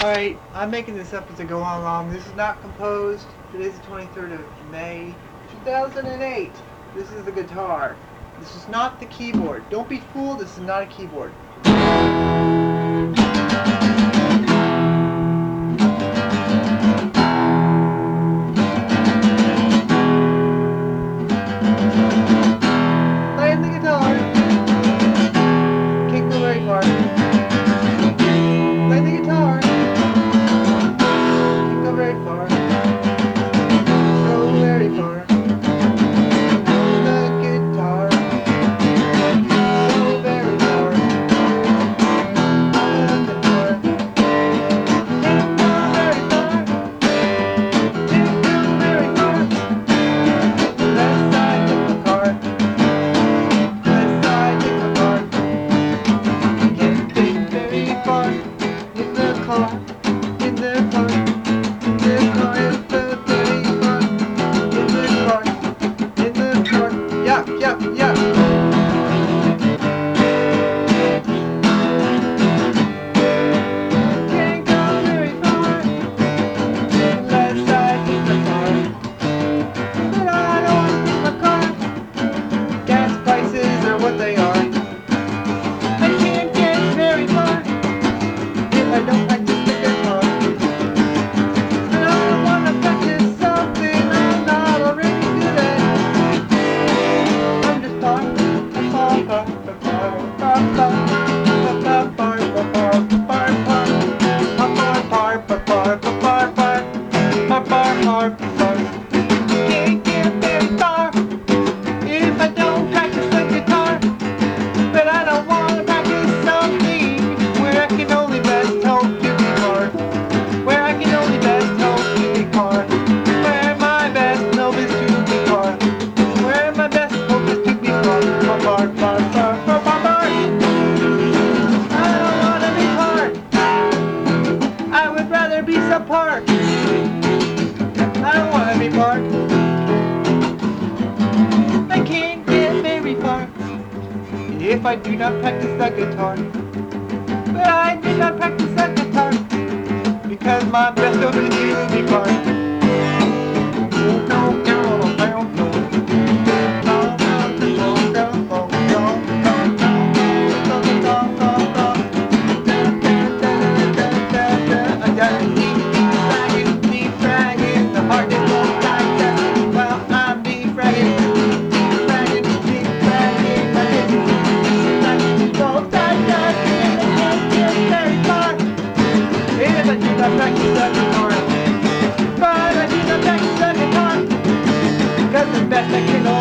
Alright, I'm making this up as I go along. This is not composed. Today's the 23rd of May, 2008. This is the guitar. This is not the keyboard. Don't be fooled, this is not a keyboard. Playing the guitar. Can't go very far. Playing the guitar. Can't go very far. Go very far. The guitar. Go very far. On the guitar. Can't go very far. Can't go very far. Left side of the car. Left side of the car. Can't get very far in the car. In the car. In the car is the very far. In the car. In the car. Yeah, yeah, yeah. Can't go very far. Left side of the car. But I don't want my car. Gas prices are what they are. I can't get very far if I don't practice the guitar. And I don't want to practice something I'm not already good at. I'm just can't get very far if I don't practice the guitar. But I don't want to practice something where I can only best hope to be hard. Where I can only best hope to be hard. Where my best hope is to be hard. Where my best hope is to be hard. Hard. I don't want to be hard. I would rather be subpar. I don't want to be part. I can't get very far if I do not practice the guitar. But I did not practice the guitar because my best hope is to be part. Practice the guitar, but I do not practice the guitar because the best I can